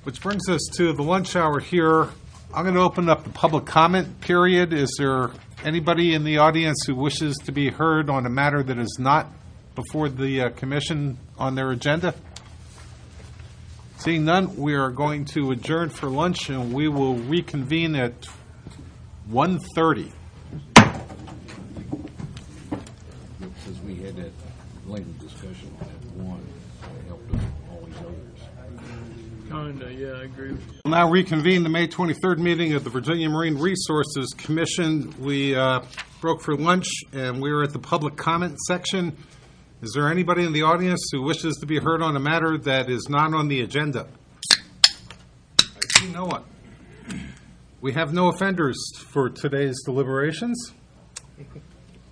Which brings us to the lunch hour here. I'm going to open up the public comment period. Is there anybody in the audience who wishes to be heard on a matter that is not before the commission on their agenda? Seeing none, we are going to adjourn for lunch, and we will reconvene at 1:30. Because we had that lengthy discussion on that one, that helped us all these others. Kinda, yeah, I agree with you. We'll now reconvene the May 23rd meeting of the Virginia Marine Resources Commission. We broke for lunch, and we are at the public comment section. Is there anybody in the audience who wishes to be heard on a matter that is not on the agenda? I see no one. We have no offenders for today's deliberations.